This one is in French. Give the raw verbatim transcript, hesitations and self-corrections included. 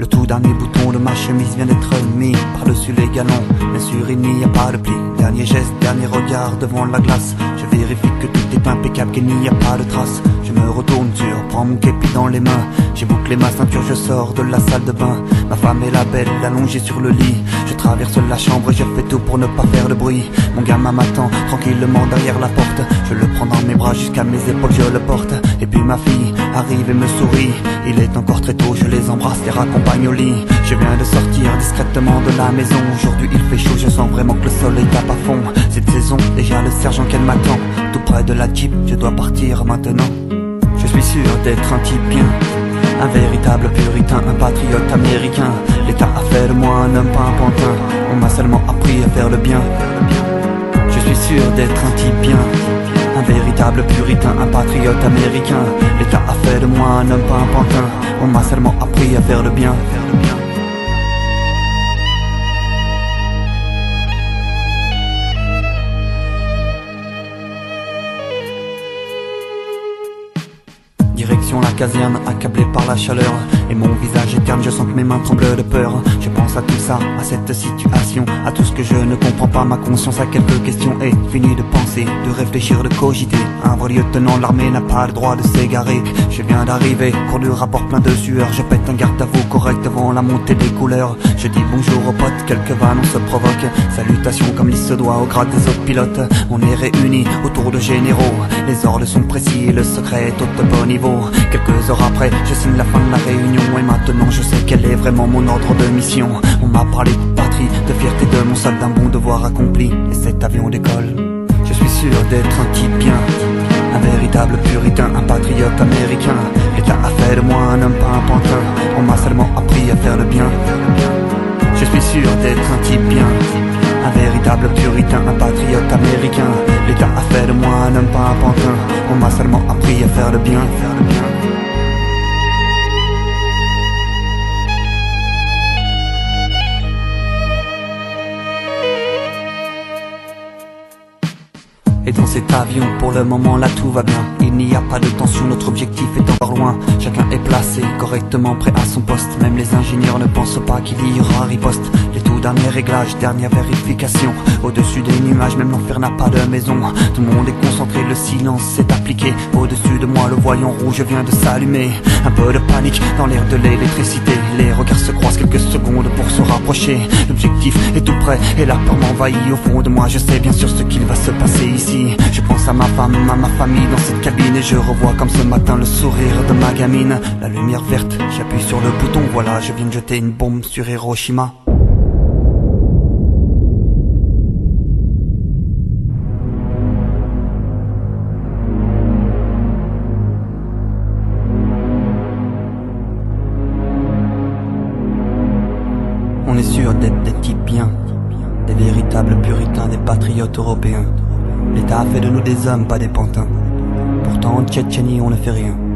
Le tout dernier bouton de ma chemise vient d'être mis par-dessus les galons. Bien sûr il n'y a pas de pli. Dernier geste, dernier regard devant la glace. Je vérifie que tout est impeccable, qu'il n'y a pas de traces. Je me retourne sur, prends mon képi dans les mains. J'ai bouclé ma ceinture, je sors de la salle de bain. Ma femme est la belle, allongée sur le lit. Je traverse la chambre et je fais tout pour ne pas faire de bruit. Mon gamin m'attend tranquillement derrière la porte. Je le prends dans mes bras jusqu'à mes épaules, je le porte. Et puis ma fille arrive et me sourit. Il est encore très tôt, je les embrasse, les raccompagne au lit. Je viens de sortir discrètement de la maison. Aujourd'hui il fait chaud, je sens vraiment que le soleil tape à fond. Cette saison, déjà le sergent qu'elle m'attend. Tout près de la Jeep, je dois partir maintenant. Je suis sûr d'être un type bien, un véritable puritain, un patriote américain. L'État a fait de moi un homme, pas un pantin. On m'a seulement appris à faire le bien. Je suis sûr d'être un type bien, un véritable puritain, un patriote américain. L'État a fait de moi un homme, pas un pantin. On m'a seulement appris à faire le bien. Direction la caserne, accablé par la chaleur. Et mon visage est terne, je sens que mes mains tremblent de peur. Je pense à tout ça, à cette situation, à tout ce que je ne comprends pas. Ma conscience a quelques questions et fini de penser, de réfléchir, de cogiter. Un vrai lieutenant de l'armée n'a pas le droit de s'égarer. Je viens d'arriver, cours du rapport plein de sueur. Je pète un garde à vous correct devant la montée des couleurs. Je dis bonjour aux potes, quelques vannes on se provoque. Salutations comme il se doit au grade des autres pilotes. On est réunis autour de généraux. Les ordres sont précis et le secret est au bon niveau. Quelques heures après, je signe la fin de la réunion. Et maintenant je sais quel est vraiment mon ordre de mission. On m'a parlé de patrie, de fierté de mon soldat, d'un bon devoir accompli. Et cet avion décolle. Je suis sûr d'être un type bien, un véritable puritain, un patriote américain. L'État a fait de moi un homme, pas un pantin. On m'a seulement appris à faire le bien. Je suis sûr d'être un type bien, un véritable puritain, un patriote américain. L'État a fait de moi un homme, pas un pantin. On m'a seulement appris à faire le bien, faire le bien. Et dans cet avion, pour le moment là tout va bien. Il n'y a pas de tension, notre objectif est encore loin. Chacun est placé correctement prêt à son poste. Même les ingénieurs ne pensent pas qu'il y aura riposte. Les tout derniers réglages, dernière vérification. Au-dessus des nuages, même l'enfer n'a pas de maison. Tout le monde est concentré, le silence s'est appliqué. Au-dessus de moi, le voyant rouge vient de s'allumer. Un peu de panique dans l'air de l'électricité. Les regards se croisent quelques secondes pour se rapprocher. L'objectif est tout près et la peur m'envahit. Au fond de moi, je sais bien sûr ce qu'il va se passer ici. Je pense à ma femme, à ma famille dans cette cabine. Et je revois comme ce matin le sourire de ma gamine. La lumière verte, j'appuie sur le bouton. Voilà, je viens de jeter une bombe sur Hiroshima. On est sûr d'être des types bien, des véritables puritains, des patriotes européens. L'État a fait de nous des hommes, pas des pantins. Pourtant en Tchétchénie on ne fait rien.